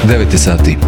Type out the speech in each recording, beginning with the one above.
9 sati.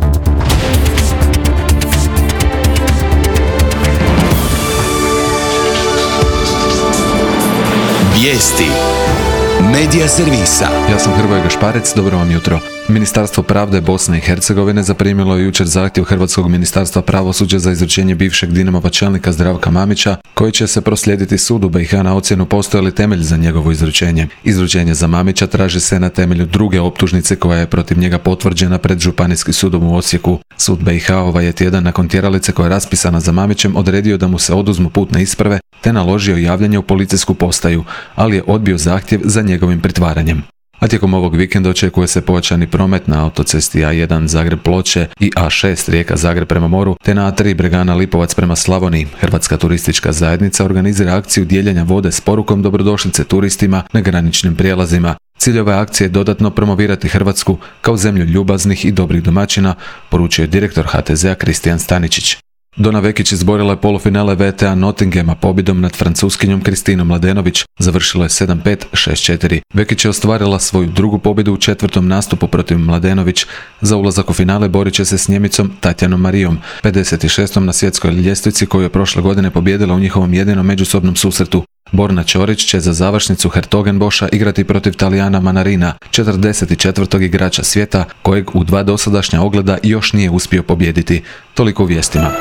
Vijesti Medija servisa. Ja sam Hrvoje Gašparec, dobro vam jutro. Ministarstvo pravde Bosne i Hercegovine zaprimilo je jučer zahtjev Hrvatskog ministarstva pravosuđa za izručenje bivšeg Dinamova čelnika Zdravka Mamića, koji će se proslijediti sudu BiH na ocjenu postoji li temelj za njegovo izručenje. Izručenje za Mamića traži se na temelju druge optužnice koja je protiv njega potvrđena pred Županijskim sudom u Osijeku. Sud BiH ovaj je tjedan nakon tjeralice koja je raspisana za Mamićem odredio da mu se oduzmu putne isprave te naložio javljanje u policijsku postaju, ali je odbio zahtjev za njegovim pritvaranjem. A tijekom ovog vikenda očekuje se pojačani promet na autocesti A1 Zagreb-Ploče i A6 Rijeka-Zagreb prema moru, te na A3 Bregana Lipovac prema Slavoniji. Hrvatska turistička zajednica organizira akciju dijeljenja vode s porukom dobrodošlice turistima na graničnim prijelazima. Cilj ove akcije je dodatno promovirati Hrvatsku kao zemlju ljubaznih i dobrih domaćina, poručio je direktor HTZ-a Kristijan Staničić. Dona Vekić izborila je polufinale VTA Nottinghama pobjedom nad Francuskinjom Kristinom Mladenović, završilo je 7-5, 6-4. Vekić je ostvarila svoju drugu pobjedu u četvrtom nastupu protiv Mladenović. Za ulazak u finale borit će se s Njemicom Tatjanom Marijom, 56. na svjetskoj ljestvici koju je prošle godine pobijedila u njihovom jedinom međusobnom susretu. Borna Ćorić će za završnicu Hertogenboša igrati protiv Talijana Manarina, 44. igrača svijeta kojeg u 2 dosadašnja ogleda još nije uspio pobijediti. Toliko u vijestima.